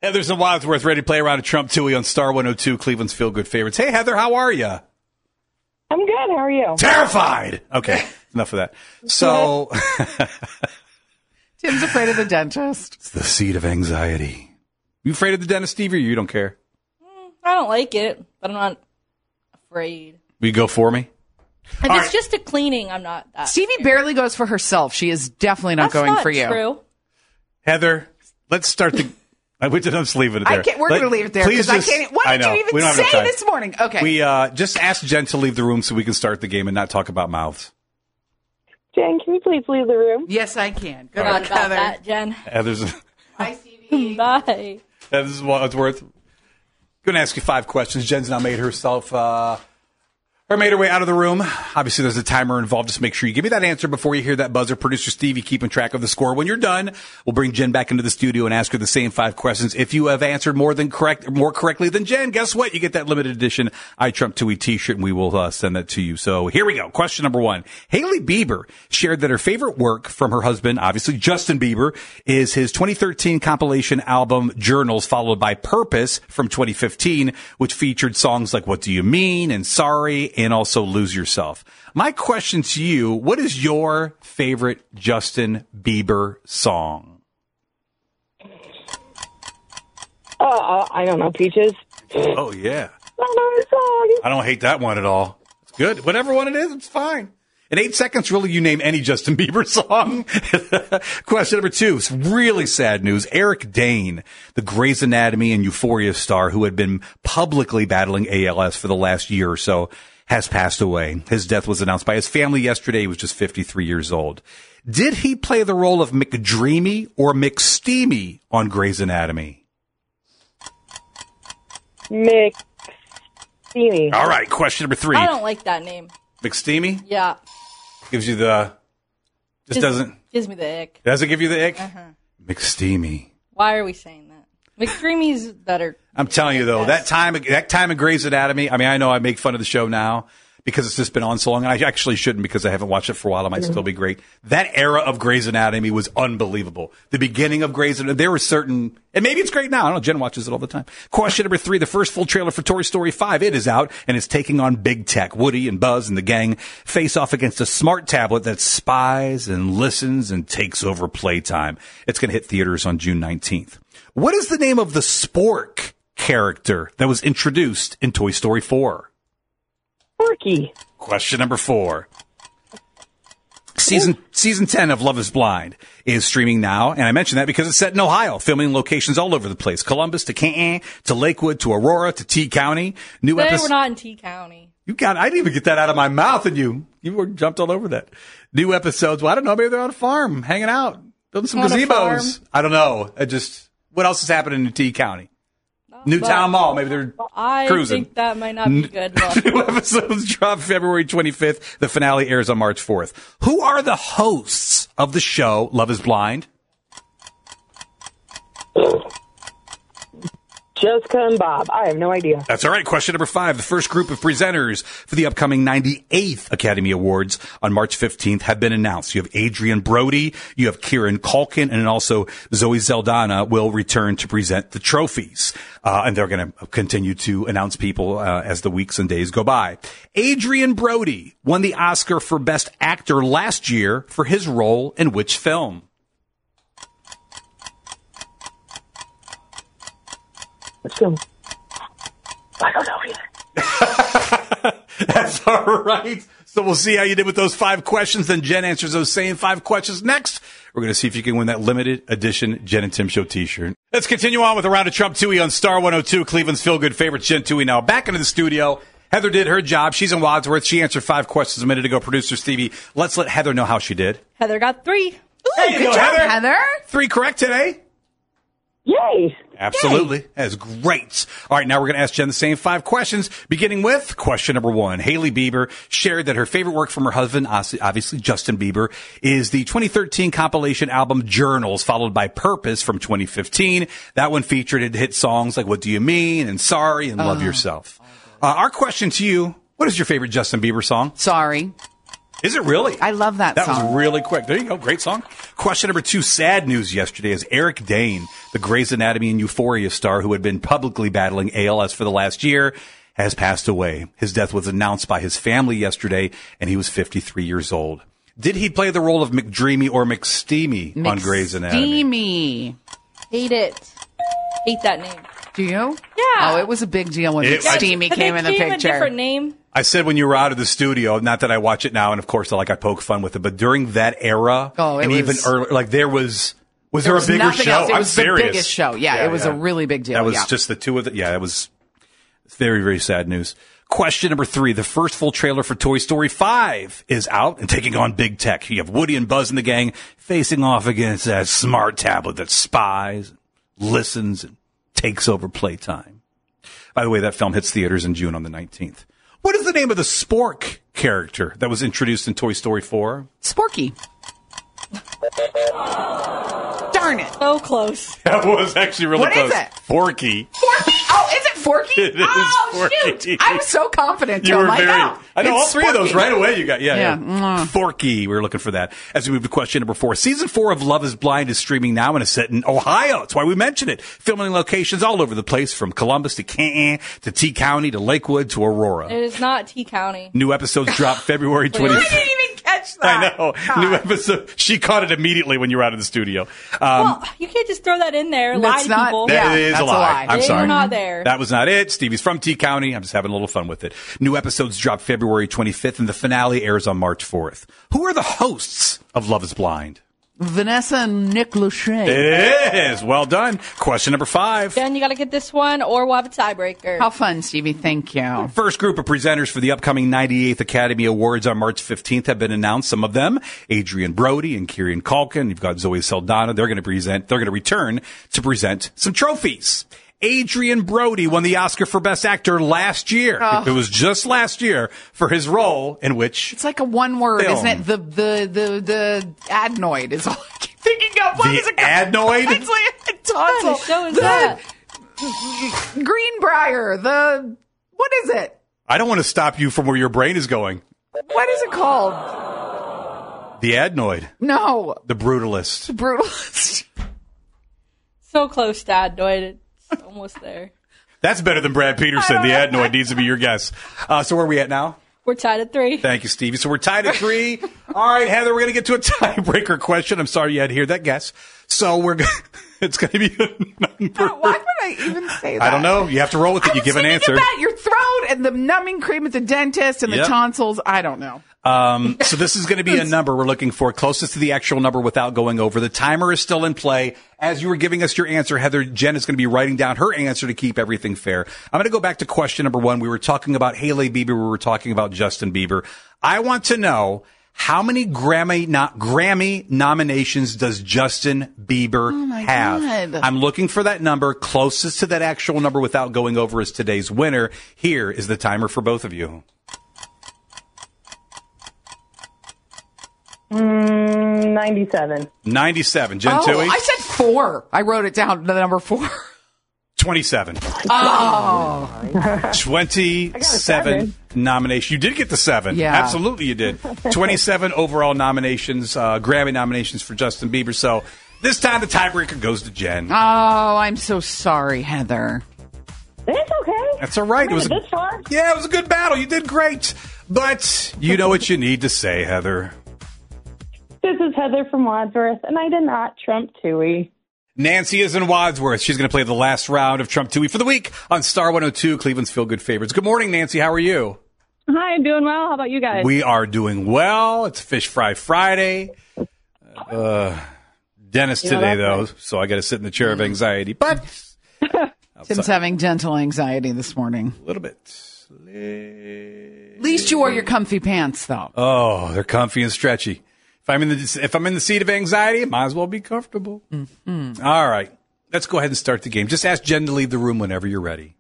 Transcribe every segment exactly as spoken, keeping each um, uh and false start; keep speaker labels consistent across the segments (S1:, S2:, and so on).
S1: Heather's in Wadsworth, ready to play around a Trump Tui on Star one oh two, Cleveland's Feel Good Favorites. Hey, Heather, how are you?
S2: I'm good. How are you?
S1: Terrified. Okay, enough of that. So,
S3: Tim's afraid of the dentist.
S1: It's the seed of anxiety. You afraid of the dentist, Stevie, or you don't care?
S4: I don't like it, but I'm not afraid.
S1: Will you go for me?
S4: If
S1: All
S4: it's
S1: right.
S4: just a cleaning, I'm not that
S3: Stevie
S4: scared.
S3: barely goes for herself. She is definitely not
S4: That's
S3: going
S4: not
S3: for you.
S4: true.
S1: Let's let's start the. I would just leave it there.
S3: I can't, we're
S1: Let-
S3: going to leave it there
S1: please
S3: because I
S1: just-
S3: can't. What
S1: I
S3: did
S1: know.
S3: you even
S1: We don't have enough
S3: say
S1: time.
S3: this morning? Okay.
S1: We uh, just asked Jen to leave the room so we can start the game and not talk about mouths.
S2: Jen, can you please leave the room?
S3: yes, I can. Good
S4: Forgot
S3: luck,
S4: about
S3: Heather.
S4: that, Jen.
S1: Heather's.
S3: Bye, Stevie.
S4: Bye.
S1: Heather's Wadsworth. Going to ask you five questions. Jen's now made herself. Uh, Or made her way out of the room. Obviously, there's a timer involved. Just make sure you give me that answer before you hear that buzzer. Producer Stevie keeping track of the score. When you're done, we'll bring Jen back into the studio and ask her the same five questions. If you have answered more than correct, more correctly than Jen, guess what? You get that limited edition I Trump Tui t-shirt, and we will uh, send that to you. So here we go. Question number one. Hailey Bieber shared that her favorite work from her husband, obviously Justin Bieber, is his twenty thirteen compilation album Journals, followed by Purpose from twenty fifteen, which featured songs like What Do You Mean and Sorry, and also Lose Yourself. My question to you, what is your favorite Justin Bieber song?
S2: Uh, uh, I don't know. Peaches.
S1: Oh, yeah.
S2: Another song.
S1: I don't hate that one at all. It's good. Whatever one it is, it's fine. In eight seconds, really, you name any Justin Bieber song. Question number two. It's really sad news. Eric Dane, the Grey's Anatomy and Euphoria star who had been publicly battling A L S for the last year or so, has passed away. His death was announced by his family yesterday. He was just fifty-three years old. Did he play the role of McDreamy or McSteamy on Grey's Anatomy?
S2: McSteamy.
S1: All right. Question number three.
S4: I don't like that name.
S1: McSteamy
S4: Yeah.
S1: gives you the, just
S4: Gives-
S1: doesn't,
S4: Gives me the ick.
S1: doesn't give you the ick?
S4: Uh-huh.
S1: McSteamy.
S4: Why are we saying that? McDreamy's better.
S1: I'm telling you though,
S4: Yes.
S1: that time, that time in Grey's Anatomy, I mean, I know I make fun of the show now because it's just been on so long, and I actually shouldn't because I haven't watched it for a while. It might still be great. That era of Grey's Anatomy was unbelievable. The beginning of Grey's Anatomy, there were certain, and maybe it's great now. I don't know. Jen watches it all the time. Question number three, the first full trailer for Toy Story five. It is out, and it's taking on big tech. Woody and Buzz and the gang face off against a smart tablet that spies and listens and takes over playtime. It's going to hit theaters on June nineteenth. What is the name of the spork character that was introduced in Toy Story four?
S2: Porky.
S1: Question number four. Season season ten of Love is Blind is streaming now, and I mention that because it's set in Ohio, filming locations all over the place. Columbus to Canton to Lakewood to Aurora to T County. New
S4: Today
S1: episode.
S4: we're not in T County.
S1: You got. I didn't even get that out of my mouth, and you you were jumped all over that. New episodes. Well, I don't know. Maybe they're on a farm, hanging out, building some
S4: On a
S1: gazebos.
S4: farm.
S1: I don't know. I just. What else is happening in T County? Newtown Mall. Maybe they're
S4: I
S1: cruising.
S4: think that might not be good. Look.
S1: New episodes drop February twenty-fifth. The finale airs on March fourth. Who are the hosts of the show Love is Blind?
S2: Jessica and Bob. I have no idea.
S1: That's all right. Question number five. The first group of presenters for the upcoming ninety-eighth Academy Awards on March fifteenth have been announced. You have Adrian Brody, you have Kieran Culkin, and also Zoe Zeldana will return to present the trophies. Uh, and they're going to continue to announce people uh, as the weeks and days go by. Adrian Brody won the Oscar for Best Actor last year for his role in which film?
S2: Let's go. I don't know either.
S1: That's all right. So we'll see how you did with those five questions. Then Jen answers those same five questions next. We're going to see if you can win that limited edition Jen and Tim Show t-shirt. Let's continue on with a round of Trump Tui on Star one oh two, Cleveland's feel-good favorites. Jen Tui now back into the studio. Heather did her job. She's in Wadsworth. She answered five questions a minute ago. Producer Stevie, let's let Heather know how she did.
S4: Heather got three.
S3: Ooh,
S1: There you
S3: good
S1: go,
S3: job,
S1: Heather.
S3: Heather.
S1: Three correct today.
S2: Yay.
S1: Absolutely. That's great. All right, now we're going to ask Jen the same five questions, beginning with question number one. Hailey Bieber shared that her favorite work from her husband, obviously Justin Bieber, is the twenty thirteen compilation album Journals, followed by Purpose from twenty fifteen. That one featured hit songs like What Do You Mean and Sorry and Love Yourself. Uh, our question to you, what is your favorite Justin Bieber song?
S3: Sorry.
S1: Is it really?
S3: I love that
S1: That
S3: song.
S1: was really quick. There you go. Great song. Question number two. Sad news yesterday is Eric Dane, the Grey's Anatomy and Euphoria star who had been publicly battling A L S for the last year, has passed away. His death was announced by his family yesterday, and he was fifty-three years old. Did he play the role of McDreamy or McSteamy on Grey's Anatomy?
S3: Steamy.
S4: Hate it. Hate that name.
S3: Do you?
S4: Yeah.
S3: Oh, it was a big deal when
S1: It-
S3: Steamy
S4: But
S3: came
S4: they
S3: in the
S4: gave him
S3: picture.
S4: a different name.
S1: I said when you were out of the studio, not that I watch it now, and of course, like I poke fun with it, but during that era,
S3: Oh, it
S1: and even
S3: was-
S1: earlier, like there was, was there,
S3: There
S1: a
S3: was
S1: bigger
S3: nothing
S1: show?
S3: else. It
S1: I'm
S3: was
S1: serious.
S3: the biggest show. Yeah, it was a really big deal.
S1: That was
S3: yeah.
S1: just the two of the, yeah, it was very, very sad news. Question number three. The first full trailer for Toy Story five is out and taking on big tech. You have Woody and Buzz and the gang facing off against that smart tablet that spies, listens, and takes over playtime. By the way, that film hits theaters in June on the nineteenth. What is the name of the Spork character that was introduced in Toy Story four?
S3: Sporky. Darn it.
S4: So close.
S1: That was actually really
S3: What is
S1: close.
S3: it?
S1: Forky.
S3: Forky? Oh, is it Forky?
S1: It is
S3: oh,
S1: Forky.
S3: shoot. I was so confident.
S1: You
S3: too.
S1: were
S3: I'm like,
S1: very.
S3: oh,
S1: I know all
S3: it's
S1: three of those
S3: Sporky.
S1: right away. You got yeah, yeah.
S3: Yeah. Mm.
S1: Forky. We were looking for that. As we move to question number four, season four of Love Is Blind is streaming now and is set in Ohio. That's why we mentioned it. Filming locations all over the place, from Columbus to Canton to T County to Lakewood to Aurora.
S4: It is not T County.
S1: New episodes drop February
S3: I
S1: twentieth.
S3: didn't even catch that.
S1: I know. New episode. She caught it immediately when you were out of the studio. Um,
S4: Well, you can't just throw that in there. Lie
S3: That's
S4: to
S3: not-
S4: people.
S3: Yeah,
S1: That is
S3: that's
S1: a
S3: a
S1: lie.
S3: lie.
S1: I'm
S4: They
S1: sorry.
S4: were not there.
S1: That was not it. Stevie's from T County. I'm just having a little fun with it. New episodes drop February twenty-fifth, and the finale airs on March fourth. Who are the hosts of Love Is Blind?
S3: Vanessa and Nick Lachey.
S1: It is. Well done. Question number five.
S4: Then you got to get this one, or we'll have a tiebreaker.
S3: How fun, Stevie. Thank you.
S1: First group of presenters for the upcoming ninety-eighth Academy Awards on March fifteenth have been announced. Some of them, Adrian Brody and Kieran Culkin. You've got Zoe Saldana. They're going to present, they're going to return to present some trophies. Adrian Brody won the Oscar for Best Actor last year.
S3: Oh.
S1: It was just last year for his role in which
S3: It's like a one word,
S1: Film.
S3: isn't it? The the the the adenoid is all I keep thinking of. What
S1: The
S3: is it called?
S1: adenoid?
S3: It's like a
S4: What kind
S3: tonsil.
S4: of show is
S3: The
S4: that?
S3: Greenbrier. The what is it?
S1: I don't want to stop you from where your brain is going.
S3: What is it called?
S1: The adenoid,
S3: No,
S1: the brutalist.
S3: brutalist.
S4: So close, Dad. Doyd. It's almost there.
S1: That's better than Brad Peterson. The adenoid needs to be your guess. Uh, so where are we at now?
S4: We're tied at three.
S1: Thank you, Stevie. So we're tied at three. All right, Heather, we're going to get to a tiebreaker question. I'm sorry you had to hear that guess. So we're going it's going to be a number.
S3: Why would I even say that?
S1: I don't know. You have to roll with it.
S3: I
S1: You
S3: was
S1: give an
S3: thinking
S1: answer.
S3: about your throat and the numbing cream at the dentist and
S1: Yep.
S3: the tonsils. I don't know.
S1: Um, so this is going to be a number we're looking for closest to the actual number without going over. The timer is still in play. As you were giving us your answer, Heather, Jen is going to be writing down her answer to keep everything fair. I'm going to go back to question number one. We were talking about Hailey Bieber. We were talking about Justin Bieber. I want to know how many Grammy not Grammy nominations does Justin Bieber
S3: Oh my
S1: have?
S3: God.
S1: I'm looking for that number. Closest to that actual number without going over is today's winner. Here is the timer for both of you.
S2: Mm, ninety-seven.
S1: ninety-seven. Jen
S3: Oh,
S1: Toohey?
S3: I said four. I wrote it down. The number four.
S1: twenty-seven.
S3: Oh,
S1: twenty-seven
S2: seven.
S1: nominations. You did get the seven.
S3: Yeah.
S1: Absolutely you did. twenty-seven overall nominations, uh, Grammy nominations for Justin Bieber. So this time the tiebreaker goes to Jen.
S3: oh, I'm so sorry, Heather.
S2: It's okay.
S1: That's all right.
S2: Made
S1: It was
S2: it this far.
S1: Yeah, it was a good battle. You did great. But you know what you need to say, Heather.
S2: This is Heather from Wadsworth, and I did not trump Tui.
S1: Nancy is in Wadsworth. She's going to play the last round of Trump Toohey for the week on Star one oh two, Cleveland's Feel Good Favorites. Good morning, Nancy. How are you?
S2: Hi, I'm doing well. How about you guys?
S1: We are doing well. It's Fish Fry Friday. Uh, Dennis
S2: You know,
S1: today,
S2: that's
S1: though,
S2: right.
S1: so I got to sit in the chair of anxiety. But
S3: Tim's having gentle anxiety this morning.
S1: a little bit.
S3: At least you wore your comfy pants, though.
S1: Oh, they're comfy and stretchy. If I'm in the if I'm in the seat of anxiety, might as well be comfortable. Mm-hmm. All right, let's go ahead and start the game. Just ask Jen to leave the room whenever you're ready.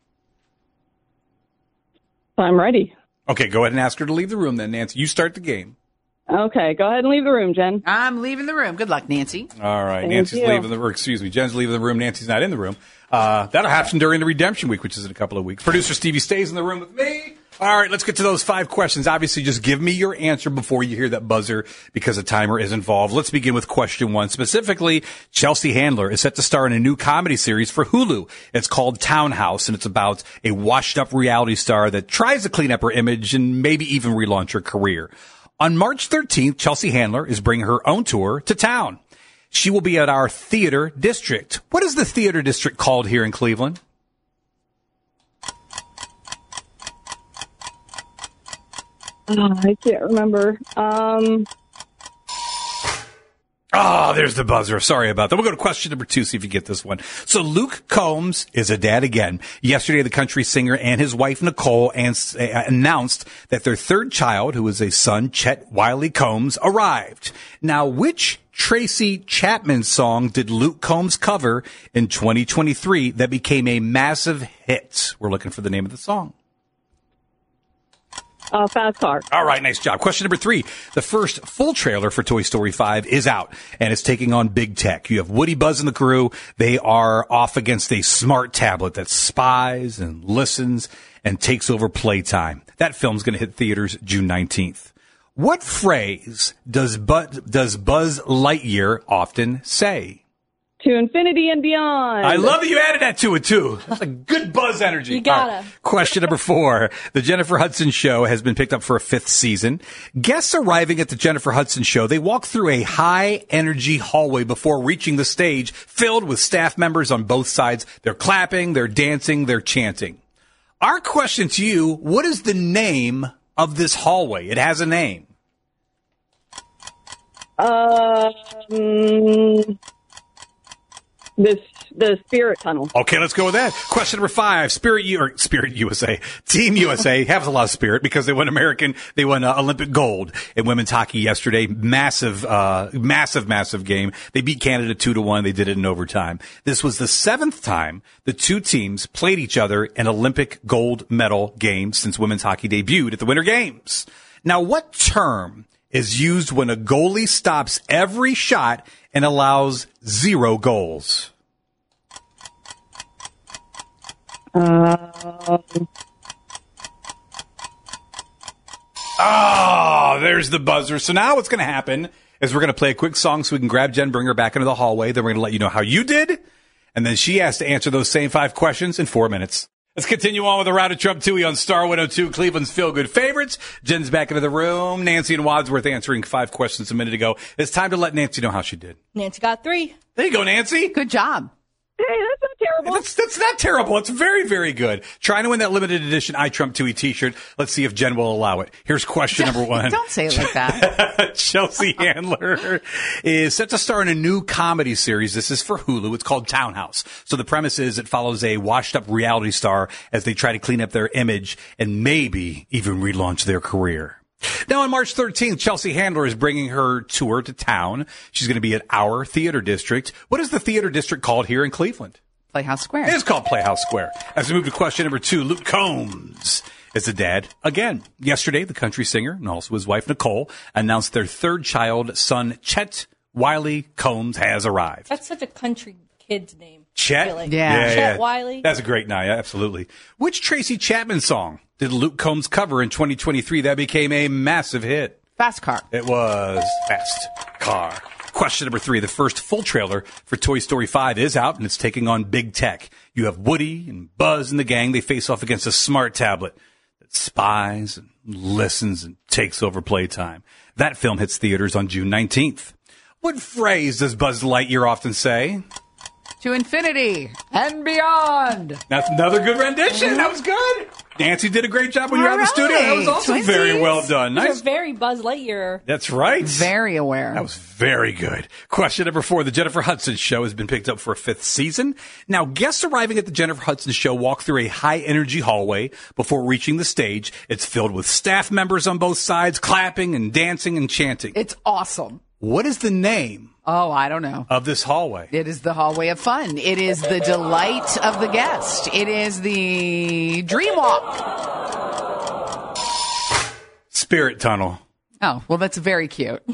S2: I'm ready.
S1: Okay, go ahead and ask her to leave the room then, Nancy. You start the game.
S2: Okay, go ahead and leave the room, Jen.
S3: I'm leaving the room. Good luck, Nancy.
S1: All right,
S2: Thank
S1: Nancy's
S2: you.
S1: leaving the or excuse me, Jen's leaving the room. Nancy's not in the room. Uh, that'll happen during the redemption week, which is in a couple of weeks. Producer Stevie stays in the room with me. All right, let's get to those five questions. Obviously, just give me your answer before you hear that buzzer because a timer is involved. Let's begin with question one. Specifically, Chelsea Handler is set to star in a new comedy series for Hulu. It's called Townhouse, and it's about a washed-up reality star that tries to clean up her image and maybe even relaunch her career. On March thirteenth, Chelsea Handler is bringing her own tour to town. She will be at our theater district. What is the theater district called here in Cleveland?
S2: Oh, I can't remember. Um,
S1: Oh, there's the buzzer. Sorry about that. We'll go to question number two, see if you get this one. So Luke Combs is a dad again. Yesterday, the country singer and his wife, Nicole, ans- uh, announced that their third child, who is a son, Chet Wiley Combs, arrived. Now, which Tracy Chapman song did Luke Combs cover in twenty twenty-three that became a massive hit? We're looking for the name of the song.
S2: uh, Fast Car.
S1: All right, nice job. Question number three. The first full trailer for Toy Story five is out, and it's taking on big tech. You have Woody, Buzz, and the crew. They are off against a smart tablet that spies and listens and takes over playtime. That film's going to hit theaters June nineteenth. What phrase does Buzz, does Buzz Lightyear often say?
S2: To infinity and beyond.
S1: I love that you added that to it, too. That's a good Buzz energy.
S4: You gotta.
S1: All right. Question number four. The Jennifer Hudson Show has been picked up for a fifth season. Guests arriving at the Jennifer Hudson Show, they walk through a high-energy hallway before reaching the stage filled with staff members on both sides. They're clapping, they're dancing, they're chanting. Our question to you, what is the name of this hallway? It has a name.
S2: Um, this the Spirit Tunnel.
S1: Okay, let's go with that. Question number five. Spirit U or Spirit U S A. Team U S A has a lot of spirit because they won American, they won uh, Olympic gold in women's hockey yesterday. Massive, uh, massive, massive game. They beat Canada two to one. They did it in overtime. This was the seventh time the two teams played each other in Olympic gold medal games since women's hockey debuted at the Winter Games. Now, what term is used when a goalie stops every shot and allows zero goals?
S2: Um,
S1: Oh, there's the buzzer. So now what's going to happen is we're going to play a quick song so we can grab Jen, bring her back into the hallway. Then we're going to let you know how you did. And then she has to answer those same five questions in four minutes. Let's continue on with the round of Trump Tui on Star one oh two, Cleveland's Feel Good Favorites. Jen's back into the room. Nancy and Wadsworth answering five questions a minute ago. It's time to let Nancy know how she did.
S4: Nancy got three.
S1: There you go, Nancy.
S3: Good job.
S2: hey, that's not terrible.
S1: That's, that's not terrible. It's very, very good. Trying to win that limited edition I Trump Tui t-shirt. Let's see if Jen will allow it. Here's question number one.
S3: Don't say it like that.
S1: Chelsea Handler is set to star in a new comedy series. This is for Hulu. It's called Townhouse. So the premise is it follows a washed-up reality star as they try to clean up their image and maybe even relaunch their career. Now, on March thirteenth, Chelsea Handler is bringing her tour to town. She's going to be at our theater district. What is the theater district called here in Cleveland?
S3: Playhouse Square.
S1: It is called Playhouse Square. As we move to question number two, Luke Combs is a dad again. Yesterday, the country singer and also his wife, Nicole, announced their third child, son, Chet Wiley Combs, has arrived.
S4: That's such a country kid's name.
S1: Chet?
S4: I feel like.
S3: Yeah.
S4: Chet Wiley.
S1: That's a great name, absolutely. Which Tracy Chapman song did Luke Combs cover in twenty twenty-three that became a massive hit?
S3: Fast Car.
S1: It was Fast Car. Question number three. The first full trailer for Toy Story five is out, and it's taking on big tech. You have Woody and Buzz and the gang. They face off against a smart tablet that spies and listens and takes over playtime. That film hits theaters on June nineteenth. What phrase does Buzz Lightyear often say?
S3: To infinity and beyond.
S1: That's another good rendition. That was good. Nancy did a great job when you were out in the
S3: All
S1: studio. That was
S3: right.
S1: also
S3: Twinsies.
S1: very well done.
S4: These
S1: Nice.
S4: are very Buzz Lightyear.
S1: That's right.
S3: Very aware.
S1: That was very good. Question number four. The Jennifer Hudson Show has been picked up for a fifth season. Now, guests arriving at the Jennifer Hudson Show walk through a high-energy hallway before reaching the stage. It's filled with staff members on both sides, clapping and dancing and chanting.
S3: It's awesome.
S1: What is the name
S3: Oh, I don't know.
S1: of this hallway?
S3: It is the hallway of fun. It is the delight of the guest. It is the dream walk.
S1: Spirit Tunnel.
S3: Oh, well, that's very cute.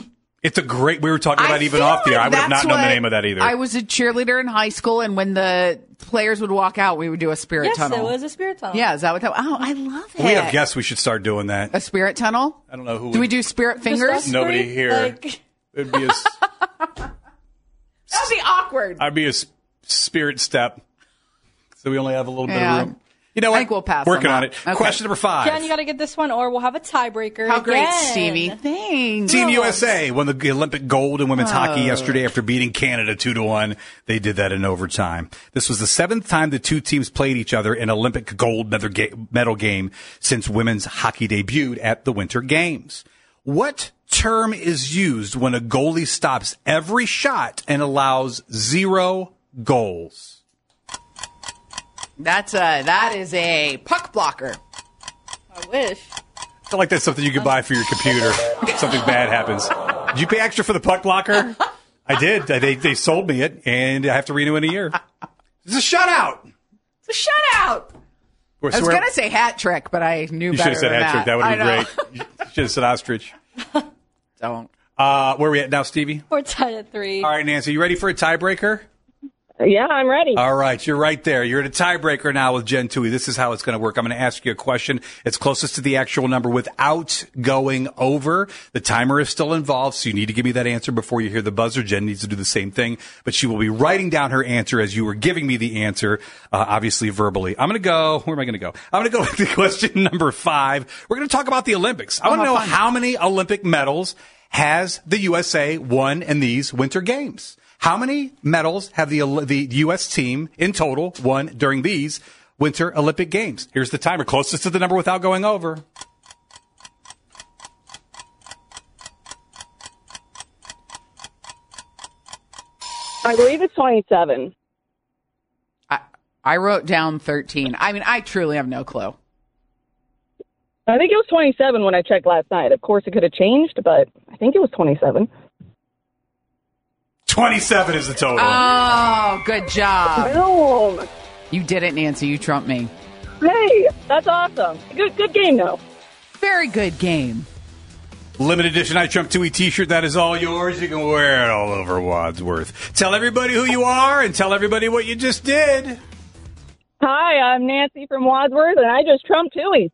S1: It's a great, we were talking about
S3: I
S1: even
S3: feel
S1: off the air.
S3: like
S1: I would have not
S3: that's
S1: known the
S3: what-
S1: name of that either.
S3: I was a cheerleader in high school, and when the players would walk out, we would do a spirit
S4: Yes,
S3: tunnel.
S4: it was a spirit tunnel.
S3: Yeah, is that what that? Oh, I love it.
S1: we have guests we should start doing that.
S3: A spirit tunnel?
S1: I don't know who
S3: Do we
S1: would-
S3: do spirit
S4: Just
S3: fingers?
S4: us
S1: Nobody
S4: three?
S1: here.
S4: Like,
S1: It'd be a, s-
S3: That'd be awkward.
S1: I'd be a s- spirit step. So we only have a little bit
S3: Yeah.
S1: of room. You know what?
S3: I think we'll pass
S1: Working
S3: on
S1: on,
S3: that.
S1: it.
S3: Okay.
S1: Question number five.
S4: Jen, you got to get this one, or we'll have a tiebreaker.
S3: How great,
S4: again.
S3: Stevie. Thanks.
S1: Team U S A won the Olympic gold in women's hockey
S3: Oh.
S1: yesterday after beating Canada two to one. They did that in overtime. This was the seventh time the two teams played each other in Olympic gold medal ga- medal game since women's hockey debuted at the Winter Games. What term is used when a goalie stops every shot and allows zero goals?
S3: That's a, that is a puck blocker.
S4: I wish.
S1: I feel like that's something you could buy for your computer if something bad happens. Did you pay extra for the puck blocker? I did. They they sold me it, and I have to renew in a year. It's a shutout.
S3: It's a shutout.
S1: We're
S3: I was
S1: swear-
S3: going to say hat trick, but I knew
S1: You should
S3: better
S1: have said
S3: than
S1: hat trick. That would
S3: I
S1: have
S3: know.
S1: been great. You should have said ostrich.
S3: Don't.
S1: Uh, where are we at now, Stevie?
S4: We're tied at three.
S1: All right, Nancy, you ready for a tiebreaker?
S2: Yeah, I'm ready.
S1: All right, you're right there. You're at a tiebreaker now with Jen Tui. This is how it's going to work. I'm going to ask you a question. It's closest to the actual number without going over. The timer is still involved, so you need to give me that answer before you hear the buzzer. Jen needs to do the same thing, but she will be writing down her answer as you were giving me the answer, uh, obviously verbally. I'm going to go, where am I going to go? I'm going to go with the question number five. We're going to talk about the Olympics. I want to
S3: how
S1: know
S3: fun.
S1: how many Olympic medals has the U S A won in these Winter Games? How many medals have the the U S team in total won during these Winter Olympic Games? Here's the timer, closest to the number without going over.
S2: I believe it's twenty-seven.
S3: I, I wrote down thirteen. I mean, I truly have no clue.
S2: I think it was twenty-seven when I checked last night. Of course, it could have changed, but I think it was twenty-seven.
S1: twenty-seven is the total.
S3: Oh, good job.
S2: Boom.
S3: You did it, Nancy. You trumped me.
S2: Hey, that's awesome. Good, good game, though.
S3: Very good game.
S1: Limited edition I Trump Tui t-shirt. That is all yours. You can wear it all over Wadsworth. Tell everybody who you are and tell everybody what you just did.
S2: Hi, I'm Nancy from Wadsworth, and I just trumped Tui.